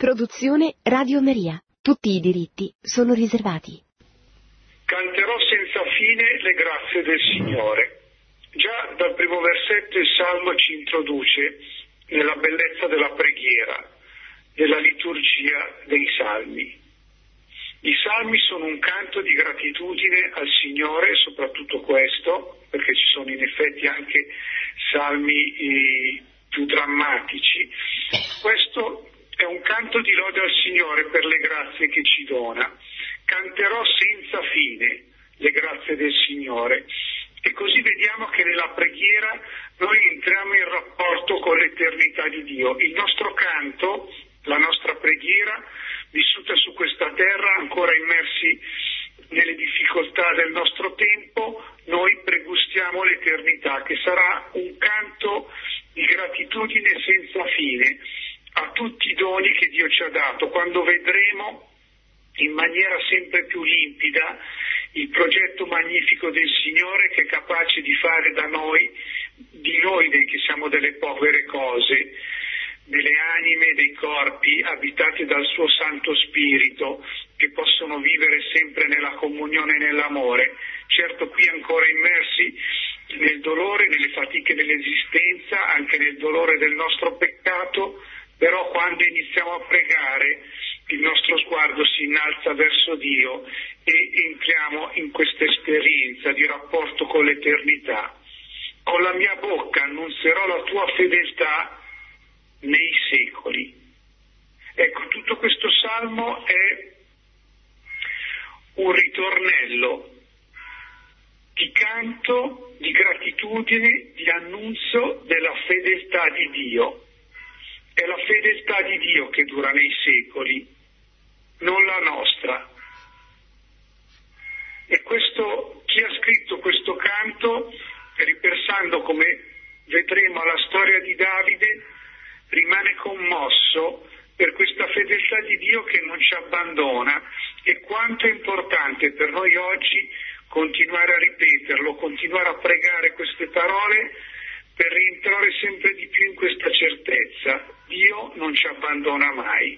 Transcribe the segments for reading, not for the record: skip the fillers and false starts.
Produzione Radio Maria. Tutti i diritti sono riservati. Canterò senza fine le grazie del Signore. Già dal primo versetto il Salmo ci introduce nella bellezza della preghiera, della liturgia dei Salmi. I Salmi sono un canto di gratitudine al Signore, soprattutto questo, perché ci sono in effetti anche salmi più drammatici. Questo è un canto di lode al Signore per le grazie che ci dona. Canterò senza fine le grazie del Signore. E così vediamo che nella preghiera noi entriamo in rapporto con l'eternità di Dio. Il nostro canto, la nostra preghiera, vissuta su questa terra, ancora immersi nelle difficoltà del nostro tempo, noi pregustiamo l'eternità, che sarà un canto di gratitudine senza fine a tutti i doni che Dio ci ha dato, quando vedremo in maniera sempre più limpida il progetto magnifico del Signore, che è capace di fare di noi che siamo delle povere cose, delle anime, dei corpi abitate dal suo Santo Spirito, che possono vivere sempre nella comunione e nell'amore, certo qui ancora immersi nel dolore, nelle fatiche dell'esistenza, anche nel dolore del nostro peccato, però quando iniziamo a pregare il nostro sguardo si innalza verso Dio e entriamo in questa esperienza di rapporto con l'eternità. Con la mia bocca annunzierò la tua fedeltà nei secoli. Ecco, tutto questo salmo è un ritornello di canto, di gratitudine, di annunzio della fedeltà di Dio. È la fedeltà di Dio che dura nei secoli, non la nostra. E chi ha scritto questo canto, ripensando, come vedremo, alla storia di Davide, rimane commosso per questa fedeltà di Dio che non ci abbandona, e quanto è importante per noi oggi continuare a ripeterlo, continuare a pregare queste parole per rientrare sempre di più in questa certezza. Dio non ci abbandona mai.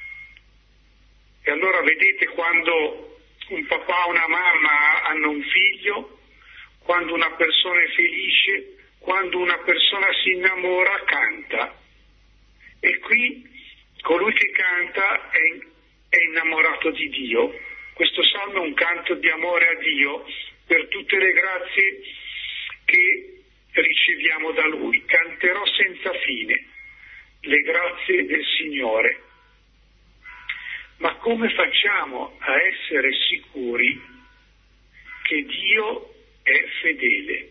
E allora vedete, quando un papà o una mamma hanno un figlio, quando una persona è felice, quando una persona si innamora, canta. E qui colui che canta è innamorato di Dio. Questo salmo è un canto di amore a Dio per tutte le grazie che riceviamo da Lui. Canterò senza fine le grazie del Signore. Ma come facciamo a essere sicuri che Dio è fedele?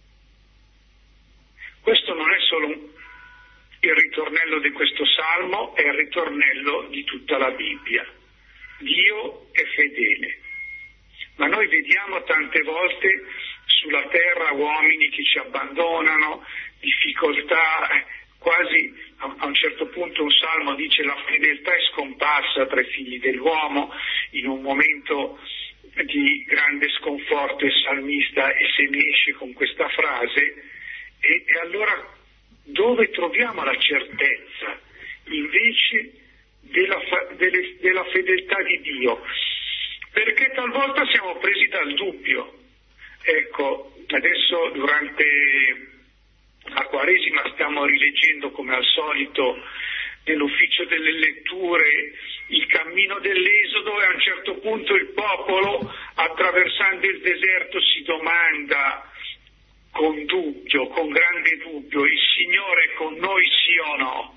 Questo non è solo il ritornello di questo salmo, è il ritornello di tutta la Bibbia. Dio è fedele. Ma noi vediamo tante volte sulla terra uomini che ci abbandonano, difficoltà, quasi a un certo punto un salmo dice: la fedeltà è scomparsa tra i figli dell'uomo. In un momento di grande sconforto il salmista se ne esce con questa frase, e allora dove troviamo la certezza invece della fedeltà di Dio? Perché talvolta siamo presi dal dubbio. Ecco, adesso durante la Quaresima stiamo rileggendo, come al solito nell'ufficio delle letture, il cammino dell'Esodo, e a un certo punto il popolo, attraversando il deserto, si domanda con dubbio, con grande dubbio: il Signore è con noi, sì o no?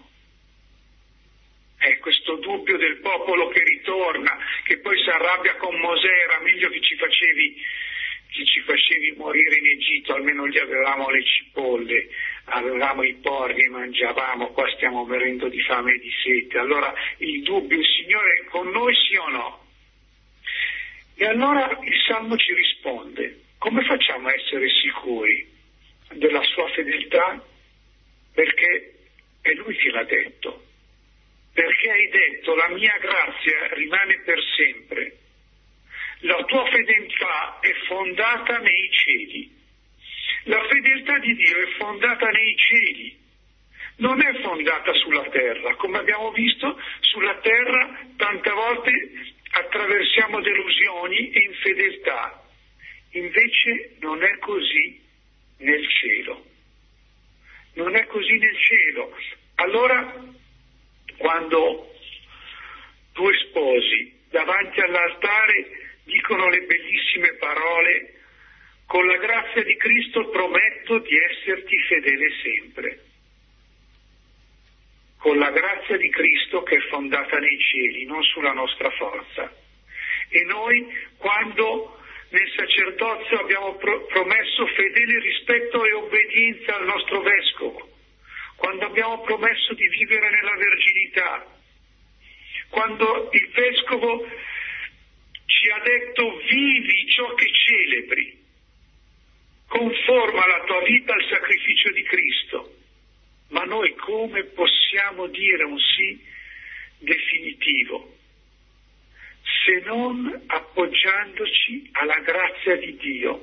È questo dubbio del popolo che ritorna, che poi si arrabbia con Mosè: era meglio che ci facevi morire in Egitto, almeno lì avevamo le cipolle, avevamo i porri e mangiavamo, qua stiamo morendo di fame e di sete. Allora il dubbio: il Signore è con noi, sì o no? E allora il Salmo ci risponde: come facciamo a essere sicuri della sua fedeltà? Perché è Lui che l'ha detto. Perché hai detto: la mia grazia rimane per sempre. La tua fedeltà è fondata nei cieli. La fedeltà di Dio è fondata nei cieli. non è fondata sulla terra. Come abbiamo visto, sulla terra tante volte attraversiamo delusioni e infedeltà. Invece non è così nel cielo. Non è così nel cielo. Allora, quando due sposi davanti all'altare dicono le bellissime parole: con la grazia di Cristo prometto di esserti fedele sempre. Con la grazia di Cristo che è fondata nei cieli, non sulla nostra forza. E noi, quando nel sacerdozio abbiamo promesso fedele rispetto e obbedienza al nostro vescovo, quando abbiamo promesso di vivere nella verginità, quando il vescovo ci ha detto: vivi ciò che celebri, conforma la tua vita al sacrificio di Cristo. Ma noi come possiamo dire un sì definitivo se non appoggiandoci alla grazia di Dio,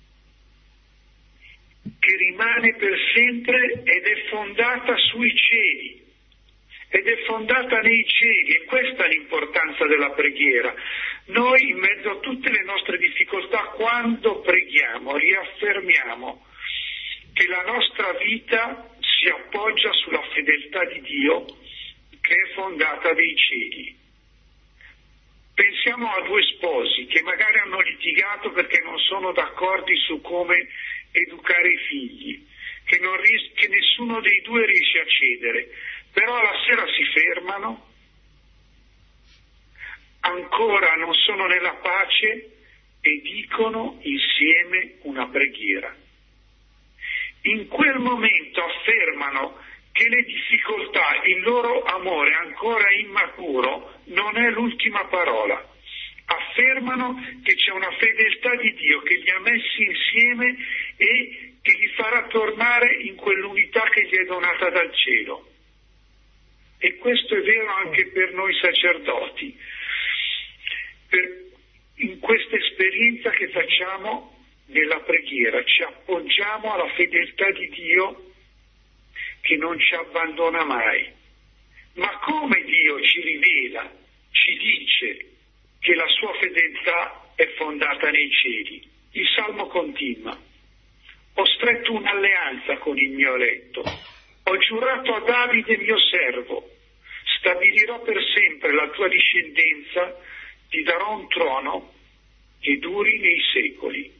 che rimane per sempre ed è fondata sui cieli, ed è fondata nei cieli? E questa è l'importanza della preghiera. Noi, in mezzo a tutte le nostre difficoltà, quando preghiamo, riaffermiamo che la nostra vita si appoggia sulla fedeltà di Dio, che è fondata nei cieli. Pensiamo a due sposi che magari hanno litigato perché non sono d'accordo su come educare i figli, che nessuno dei due riesce a cedere, però la sera si fermano, ancora non sono nella pace e dicono insieme una preghiera. In quel momento affermano che le difficoltà, il loro amore ancora immaturo, non è l'ultima parola. Affermano che c'è una fedeltà di Dio che li ha messi insieme e che li farà tornare in quell'unità che gli è donata dal cielo. E questo è vero anche per noi sacerdoti. In questa esperienza che facciamo nella preghiera ci appoggiamo alla fedeltà di Dio che non ci abbandona mai. Ma come Dio ci rivela, ci dice che la sua fedeltà è fondata nei cieli? Il Salmo continua: ho stretto un'alleanza con il mio eletto, ho giurato a Davide mio servo, stabilirò per sempre la tua discendenza, ti darò un trono che duri nei secoli.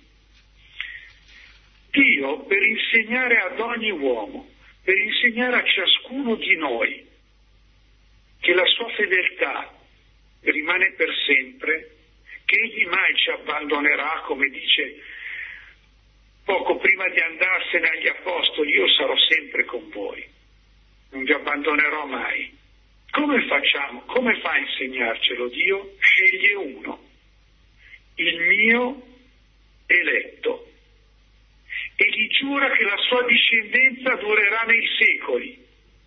Dio, per insegnare ad ogni uomo, per insegnare a ciascuno di noi che la sua fedeltà rimane per sempre, che egli mai ci abbandonerà, come dice poco prima di andarsene agli apostoli: io sarò sempre con voi, non vi abbandonerò mai. Come facciamo? Come fa a insegnarcelo Dio? Sceglie uno, il mio eletto, e gli giura che la sua discendenza durerà nei secoli.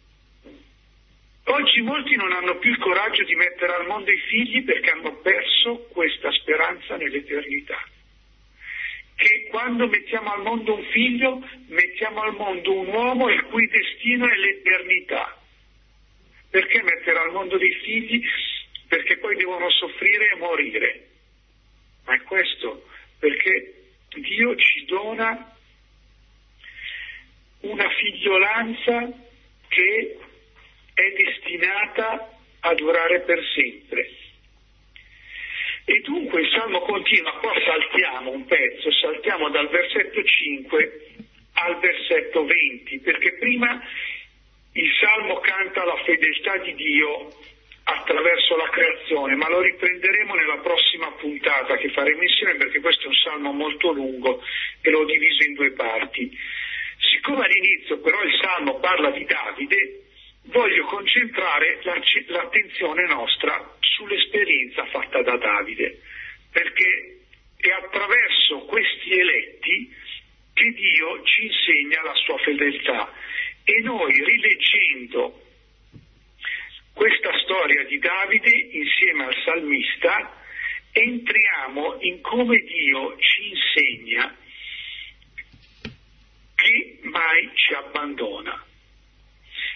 Oggi molti non hanno più il coraggio di mettere al mondo i figli perché hanno perso questa speranza nell'eternità. Che quando mettiamo al mondo un figlio, mettiamo al mondo un uomo il cui destino è l'eternità. Perché mettere al mondo dei figli? Perché poi devono soffrire e morire. Ma è questo, perché Dio ci dona una figliolanza che è destinata a durare per sempre. E dunque il Salmo continua, qua saltiamo un pezzo, saltiamo dal versetto 5 al versetto 20, perché prima il Salmo canta la fedeltà di Dio attraverso la creazione, ma lo riprenderemo nella prossima puntata che faremo insieme, perché questo è un Salmo molto lungo e l'ho diviso in due parti. Siccome all'inizio però il Salmo parla di Davide, voglio concentrare l'attenzione nostra sull'esperienza fatta da Davide, perché è attraverso questi eletti che Dio ci insegna la sua fedeltà, e noi, rileggendo questa storia di Davide insieme al salmista, entriamo in come Dio ci insegna che mai ci abbandona.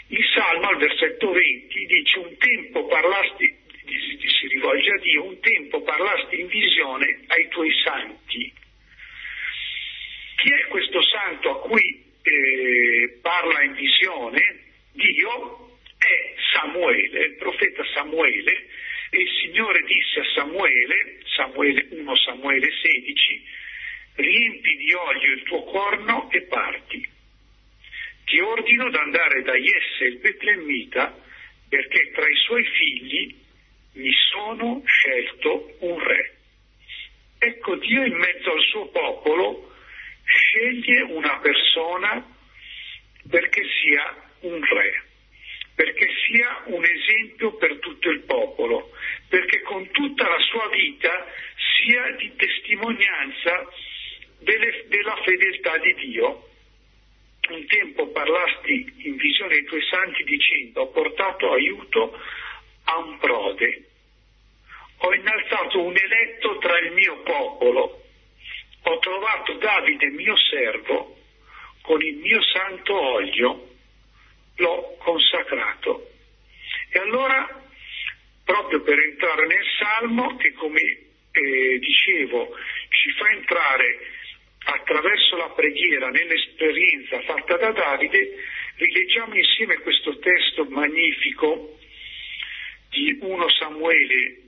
Il Salmo al versetto 20 dice: un tempo parlasti, si rivolge a Dio, un tempo parlasti in visione ai tuoi santi. Chi è questo santo a cui parla in visione? Dio è Samuele, il profeta Samuele, e il Signore disse a Samuele 1 Samuele 16: riempi di olio il tuo corno e parti. Ti ordino d'andare da Jesse il Betlemmita, perché tra i suoi figli mi sono scelto un re. Ecco, Dio in mezzo al suo popolo sceglie una persona perché sia un re, perché sia un esempio per tutto il popolo, perché con tutta la sua vita sia di testimonianza della fedeltà di Dio. Un tempo parlasti in visione ai tuoi santi dicendo: ho portato aiuto a un prode, ho innalzato un eletto tra il mio popolo, ho trovato Davide mio servo, con il mio santo olio l'ho consacrato. E allora, proprio per entrare nel Salmo, che come dicevo ci fa entrare attraverso la preghiera nell'esperienza fatta da Davide, rileggiamo insieme questo testo magnifico di 1 Samuele,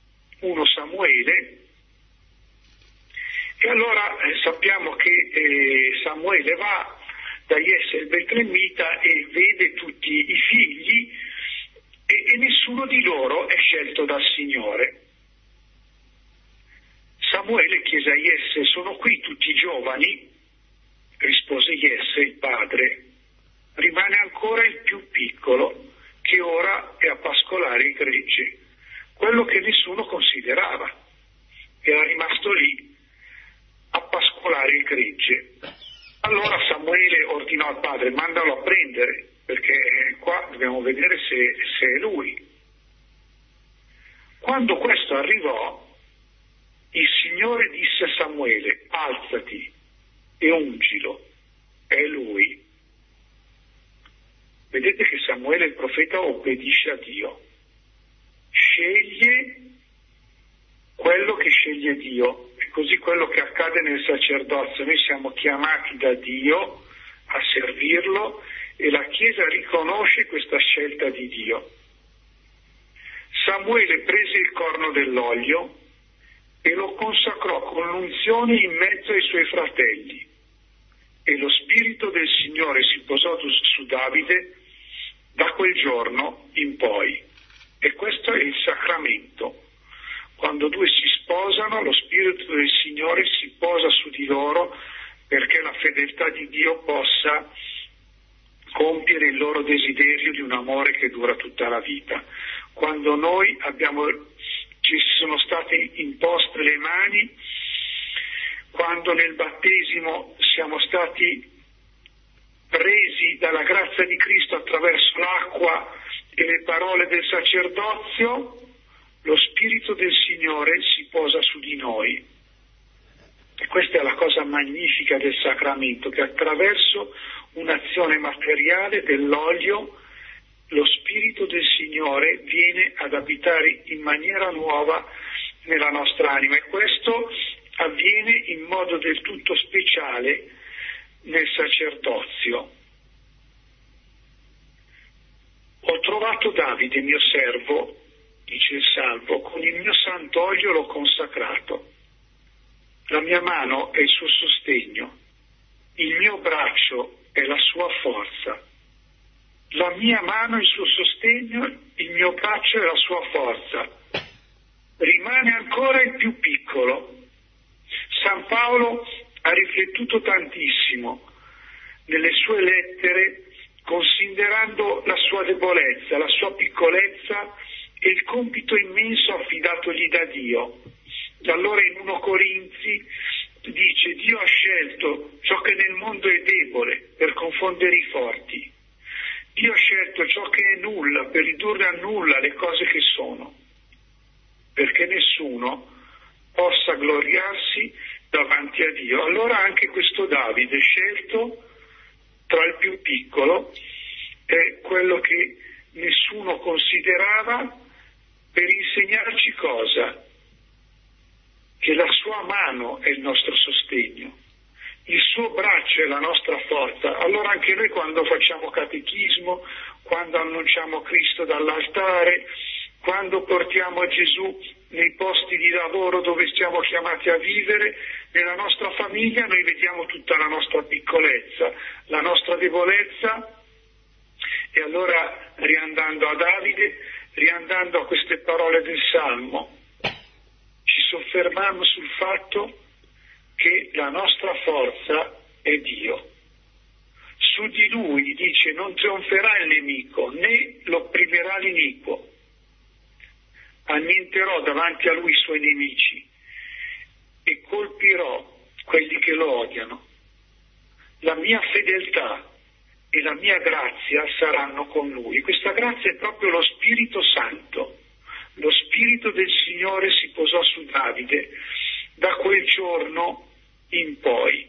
e allora sappiamo che Samuele va da Jesse il Betlemmita e vede tutti i figli e nessuno di loro è scelto dal Signore. Samuele chiese a Jesse: sono qui tutti i giovani? Rispose Jesse, il padre: rimane ancora il più piccolo, che ora è a pascolare il gregge, quello che nessuno considerava. Era rimasto lì a pascolare il gregge. Allora Samuele ordinò al padre: mandalo a prendere, perché qua dobbiamo vedere se è lui. Quando questo arrivò, il Signore disse a Samuele: alzati e ungilo, è lui. Vedete che Samuele il profeta obbedisce a Dio, sceglie quello che sceglie Dio. È così quello che accade nel sacerdozio. Noi siamo chiamati da Dio a servirlo e la Chiesa riconosce questa scelta di Dio. Samuele prese il corno dell'olio e lo consacrò con l'unzione in mezzo ai suoi fratelli, e lo Spirito del Signore si posò su Davide da quel giorno in poi. E questo è il sacramento. Quando due si sposano, lo Spirito del Signore si posa su di loro perché la fedeltà di Dio possa compiere il loro desiderio di un amore che dura tutta la vita. Quando noi ci sono state imposte le mani, quando nel battesimo siamo stati presi dalla grazia di Cristo attraverso l'acqua e le parole del sacerdozio, lo Spirito del Signore si posa su di noi. E questa è la cosa magnifica del sacramento, che attraverso un'azione materiale dell'olio lo Spirito del Signore viene ad abitare in maniera nuova nella nostra anima, e questo avviene in modo del tutto speciale nel sacerdozio. Ho trovato Davide mio servo, dice il Salmo, con il mio santo olio l'ho consacrato. La mia mano è il suo sostegno, il mio braccio è la sua forza. La mia mano è il suo sostegno, il mio braccio è la sua forza. Rimane ancora il più piccolo. San Paolo ha riflettuto tantissimo nelle sue lettere, considerando la sua debolezza, la sua piccolezza e il compito immenso affidatogli da Dio. Allora in 1 Corinzi dice: Dio ha scelto ciò che nel mondo è debole per confondere i forti. Dio ha scelto ciò che è nulla per ridurre a nulla le cose che sono, perché nessuno possa gloriarsi davanti a Dio. Allora anche questo Davide, scelto tra il più piccolo, è quello che nessuno considerava, per insegnarci cosa? Che la sua mano è il nostro sostegno, il suo braccio è la nostra forza. Allora anche noi quando facciamo catechismo, quando annunciamo Cristo dall'altare, quando portiamo Gesù nei posti di lavoro dove siamo chiamati a vivere, nella nostra famiglia noi vediamo tutta la nostra piccolezza, la nostra debolezza. E allora, riandando a Davide, riandando a queste parole del Salmo, ci soffermiamo sul fatto che la nostra forza è Dio. Su di Lui, dice, non trionferà il nemico, né lo opprimerà l'iniquo. Annienterò davanti a Lui i suoi nemici e colpirò quelli che lo odiano. La mia fedeltà e la mia grazia saranno con Lui. Questa grazia è proprio lo Spirito Santo. Lo Spirito del Signore si posò su Davide da quel giorno in poi.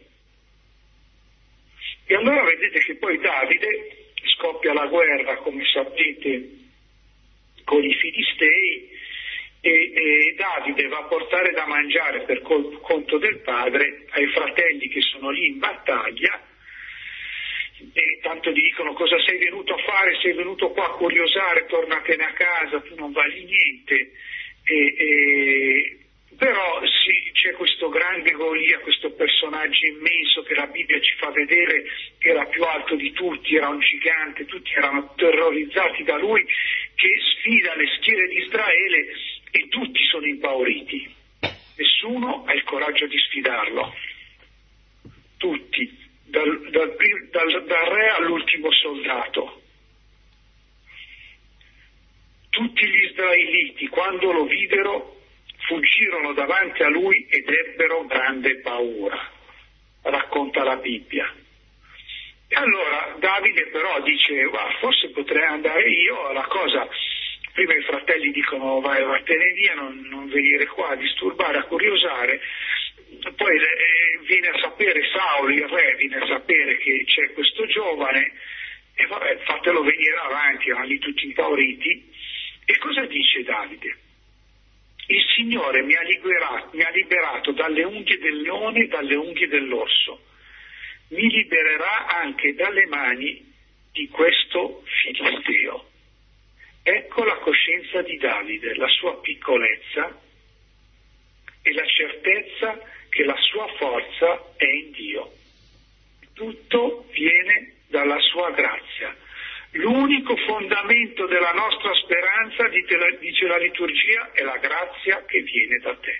E allora vedete che poi Davide scoppia la guerra, come sapete, con i Filistei, e Davide va a portare da mangiare per conto del padre ai fratelli che sono lì in battaglia, e tanto gli dicono: cosa sei venuto a fare? Sei venuto qua a curiosare, tornatene a casa, tu non vali niente. Però sì, c'è questo grande Golia, questo personaggio immenso che la Bibbia ci fa vedere che era più alto di tutti, era un gigante, tutti erano terrorizzati da lui, che sfida le schiere di Israele e tutti sono impauriti. Nessuno ha il coraggio di sfidarlo. Tutti, dal re all'ultimo soldato. Tutti gli israeliti, quando lo videro, fuggirono davanti a lui ed ebbero grande paura, racconta la Bibbia. E allora Davide però dice: forse potrei andare io, la cosa, prima i fratelli dicono: vai, vattene via, non venire qua a disturbare, a curiosare. Poi viene a sapere Saulo, il re, viene a sapere che c'è questo giovane, e vabbè, fatelo venire avanti, erano lì tutti impauriti. E cosa dice Davide? Il Signore mi ha liberato dalle unghie del leone e dalle unghie dell'orso. Mi libererà anche dalle mani di questo filisteo. Ecco la coscienza di Davide, la sua piccolezza e la certezza che la sua forza è in Dio. Tutto viene dalla sua grazia. L'unico fondamento della nostra speranza, dice la liturgia, è la grazia che viene da te.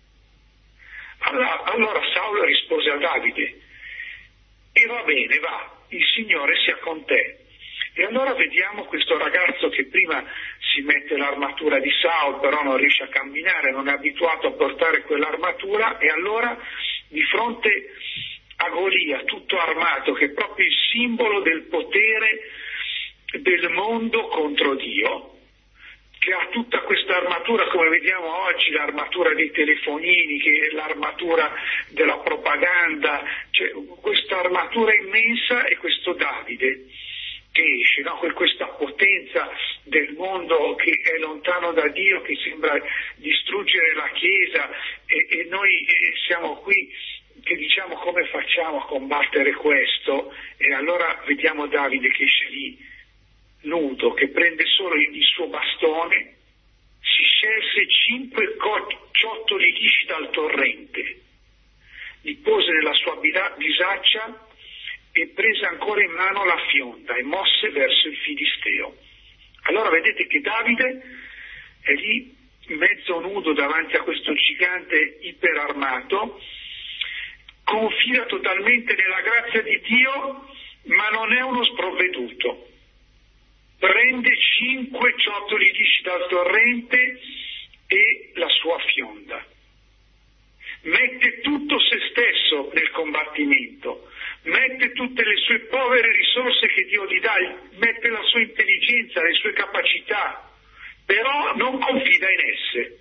Allora Saulo rispose a Davide: e va bene, va, il Signore sia con te. E allora vediamo questo ragazzo che prima si mette l'armatura di Saulo, però non riesce a camminare, non è abituato a portare quell'armatura, e allora di fronte a Golia, tutto armato, che è proprio il simbolo del potere del mondo contro Dio, che ha tutta questa armatura, come vediamo oggi, l'armatura dei telefonini, che è l'armatura della propaganda, cioè questa armatura immensa, e questo Davide che esce, no? Questa potenza del mondo che è lontano da Dio, che sembra distruggere la Chiesa, e noi siamo qui che diciamo: come facciamo a combattere questo? E allora vediamo Davide che esce lì nudo, che prende solo il suo bastone, si scelse 5 ciottoli lisci dal torrente, li pose nella sua bisaccia e prese ancora in mano la fionda e mosse verso il Filisteo. Allora vedete che Davide è lì mezzo nudo davanti a questo gigante iperarmato, confida totalmente nella grazia di Dio, ma non è uno sprovveduto. Prende 5 ciottoli lisci dal torrente e la sua fionda. Mette tutto se stesso nel combattimento, mette tutte le sue povere risorse che Dio gli dà, mette la sua intelligenza, le sue capacità, però non confida in esse.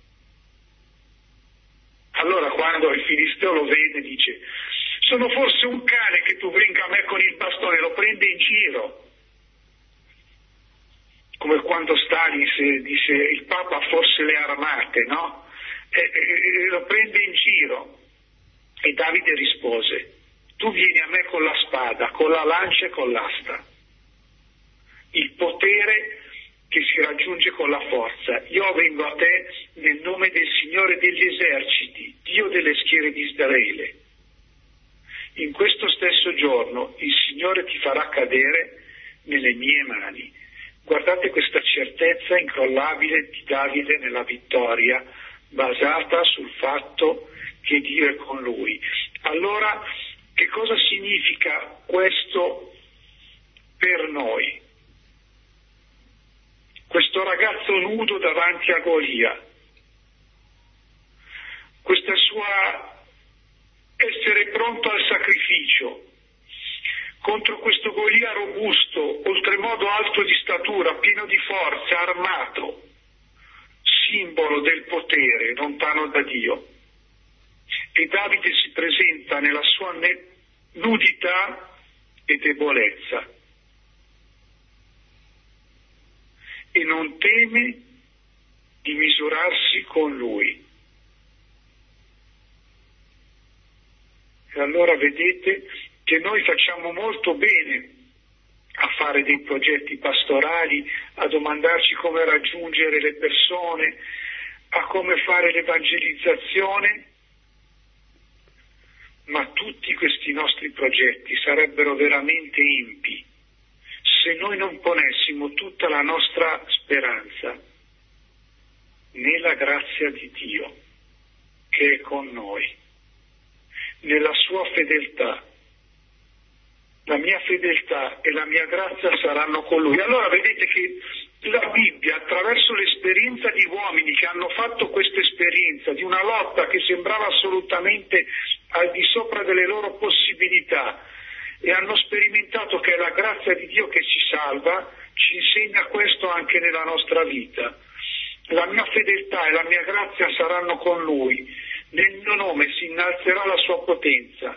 Allora quando il Filisteo lo vede dice: sono forse un cane che tu venga a me con il bastone? Lo prende in giro. come quando Stalin dice il Papa ha forse le armate, no? E lo prende in giro. E Davide rispose: tu vieni a me con la spada, con la lancia e con l'asta. Il potere che si raggiunge con la forza. Io vengo a te nel nome del Signore degli eserciti, Dio delle schiere di Israele. In questo stesso giorno il Signore ti farà cadere nelle mie mani. Guardate questa certezza incrollabile di Davide nella vittoria, basata sul fatto che Dio è con lui. Allora, che cosa significa questo per noi? Questo ragazzo nudo davanti a Golia, questa sua essere pronto al sacrificio contro questo Golia robusto, oltremodo alto di statura, pieno di forza, armato, simbolo del potere, lontano da Dio. E Davide si presenta nella sua nudità e debolezza e non teme di misurarsi con lui. E allora vedete che noi facciamo molto bene a fare dei progetti pastorali, a domandarci come raggiungere le persone, a come fare l'evangelizzazione, ma tutti questi nostri progetti sarebbero veramente empi se noi non ponessimo tutta la nostra speranza nella grazia di Dio che è con noi, nella sua fedeltà. La mia fedeltà e la mia grazia saranno con lui. Allora vedete che la Bibbia, attraverso l'esperienza di uomini che hanno fatto questa esperienza di una lotta che sembrava assolutamente al di sopra delle loro possibilità e hanno sperimentato che è la grazia di Dio che ci salva, ci insegna questo anche nella nostra vita. La mia fedeltà e la mia grazia saranno con lui, nel mio nome si innalzerà la sua potenza.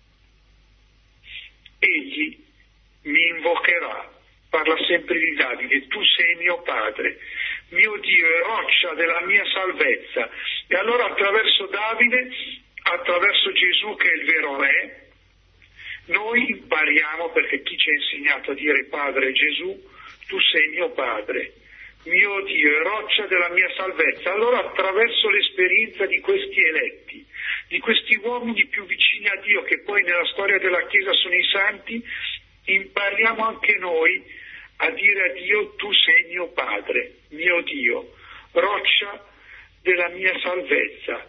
Egli mi invocherà, parla sempre di Davide, tu sei mio padre, mio Dio è roccia della mia salvezza. E allora attraverso Davide, attraverso Gesù che è il vero re, noi impariamo, perché chi ci ha insegnato a dire Padre Gesù, tu sei mio padre, mio Dio è roccia della mia salvezza. Allora attraverso l'esperienza di questi eletti, di questi uomini più vicini a Dio, che poi nella storia della Chiesa sono i santi, impariamo anche noi a dire a Dio tu sei mio padre, mio Dio, roccia della mia salvezza.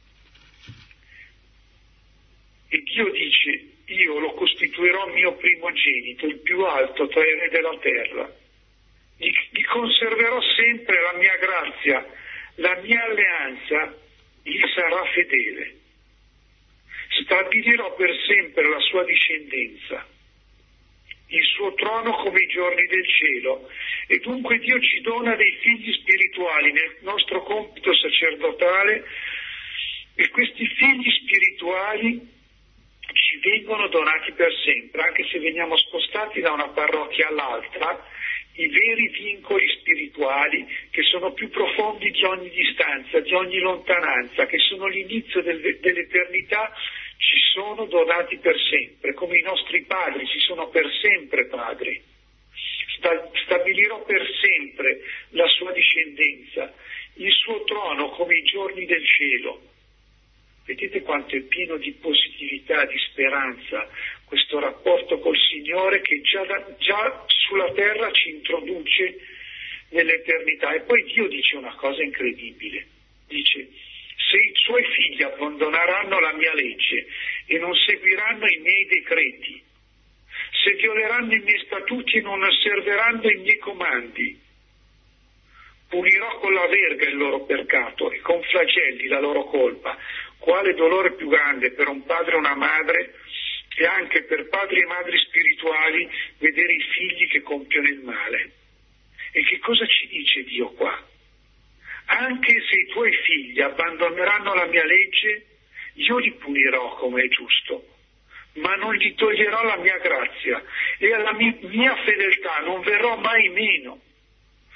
E Dio dice: io lo costituirò mio primogenito, il più alto tra i re della terra. Gli conserverò sempre la mia grazia, la mia alleanza gli sarà fedele. Stabilirò per sempre la sua discendenza, il suo trono come i giorni del cielo. E dunque Dio ci dona dei figli spirituali nel nostro compito sacerdotale, e questi figli spirituali ci vengono donati per sempre, anche se veniamo spostati da una parrocchia all'altra. I veri vincoli spirituali, che sono più profondi di ogni distanza, di ogni lontananza, che sono l'inizio dell'eternità, ci sono donati per sempre, come i nostri padri ci sono per sempre padri. Stabilirò per sempre la sua discendenza, il suo trono come i giorni del cielo. Vedete quanto è pieno di positività, di speranza, questo rapporto col Signore che già sulla terra ci introduce nell'eternità. E poi Dio dice una cosa incredibile, dice: se i suoi figli abbandoneranno la mia legge e non seguiranno i miei decreti, se violeranno i miei statuti e non osserveranno i miei comandi, punirò con la verga il loro peccato e con flagelli la loro colpa. Quale dolore più grande per un padre e una madre, e anche per padri e madri spirituali, vedere i figli che compiono il male. E che cosa ci dice Dio qua? Anche se i tuoi figli abbandoneranno la mia legge, io li punirò come è giusto, ma non gli toglierò la mia grazia, e alla mia fedeltà non verrò mai meno.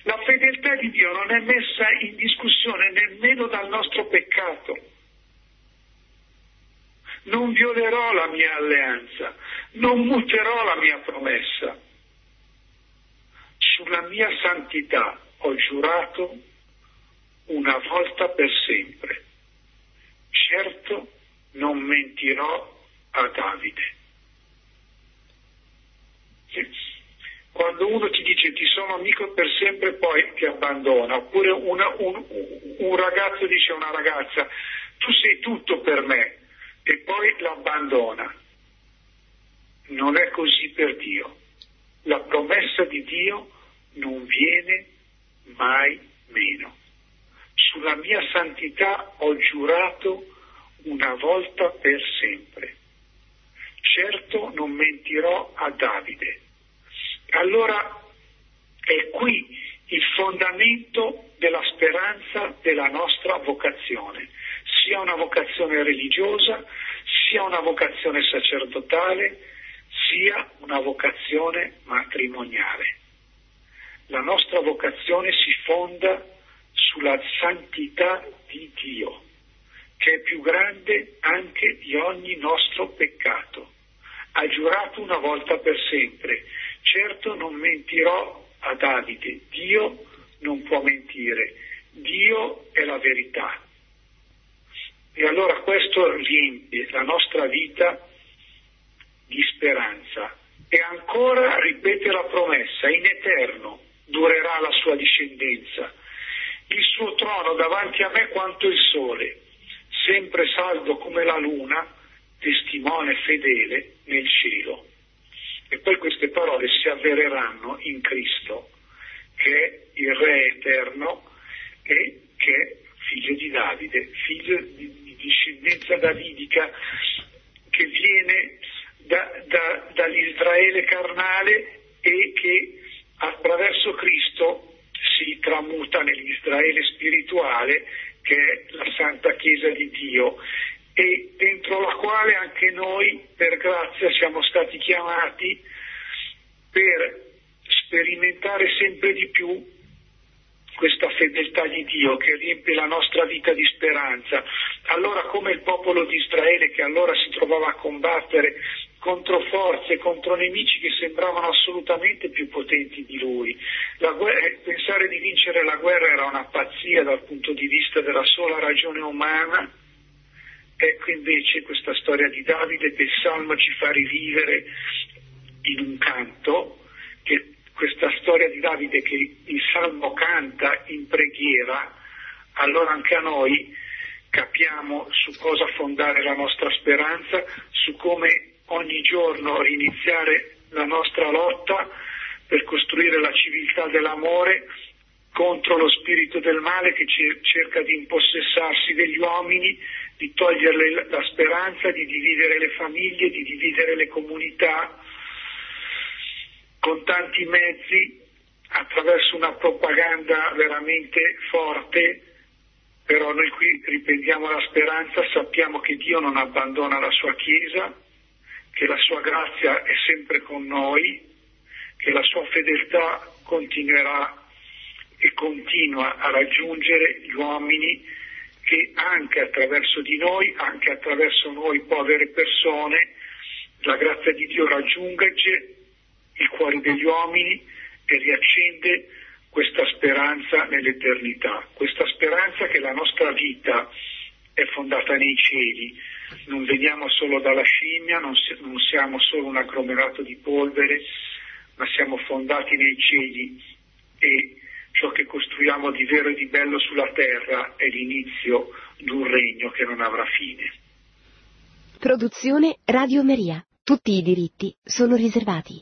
La fedeltà di Dio non è messa in discussione nemmeno dal nostro peccato. Non violerò la mia alleanza, non muterò la mia promessa. Sulla mia santità ho giurato una volta per sempre. Certo non mentirò a Davide. Quando uno ti dice ti sono amico per sempre, poi ti abbandona, oppure un ragazzo dice a una ragazza tu sei tutto per me e poi l'abbandona. Non è così per Dio. La promessa di Dio non viene mai meno. Sulla mia santità ho giurato una volta per sempre. Certo non mentirò a Davide. Allora è qui il fondamento della speranza della nostra vocazione, sia una vocazione religiosa, sia una vocazione sacerdotale, sia una vocazione matrimoniale. La nostra vocazione si fonda sulla santità di Dio, che è più grande anche di ogni nostro peccato. Ha giurato una volta per sempre, certo non mentirò a Davide. Dio non può mentire, Dio è la verità. E allora questo riempie la nostra vita di speranza. E ancora ripete la promessa, in eterno durerà la sua discendenza, il suo trono davanti a me quanto il sole, sempre saldo come la luna, testimone fedele nel cielo. E poi queste parole si avvereranno in Cristo, che è il Re eterno e che è figlio di Davide, figlio di discendenza davidica, che viene dall'Israele carnale e che attraverso Cristo si tramuta nell'Israele spirituale, che è la Santa Chiesa di Dio, e dentro la quale anche noi per grazia siamo stati chiamati per sperimentare sempre di più questa fedeltà di Dio che riempie la nostra vita di speranza. Allora, come il popolo di Israele, che allora si trovava a combattere contro forze, contro nemici che sembravano assolutamente più potenti di lui, pensare di vincere la guerra era una pazzia dal punto di vista della sola ragione umana. Ecco invece questa storia di Davide che il Salmo ci fa rivivere in un canto, che questa storia di Davide che il Salmo canta in preghiera, allora anche a noi capiamo su cosa fondare la nostra speranza, su come ogni giorno riniziare la nostra lotta per costruire la civiltà dell'amore contro lo spirito del male che cerca di impossessarsi degli uomini, di toglierle la speranza, di dividere le famiglie, di dividere le comunità con tanti mezzi, attraverso una propaganda veramente forte. Però noi qui riprendiamo la speranza, sappiamo che Dio non abbandona la sua Chiesa, che la sua grazia è sempre con noi, che la sua fedeltà continuerà e continua a raggiungere gli uomini, che anche attraverso di noi, anche attraverso noi povere persone, la grazia di Dio raggiunge i cuori degli uomini e riaccende questa speranza nell'eternità, questa speranza che la nostra vita è fondata nei cieli, non veniamo solo dalla scimmia, non siamo solo un agglomerato di polvere, ma siamo fondati nei cieli e ciò che costruiamo di vero e di bello sulla terra è l'inizio di un regno che non avrà fine. Produzione Radio Maria. Tutti i diritti sono riservati.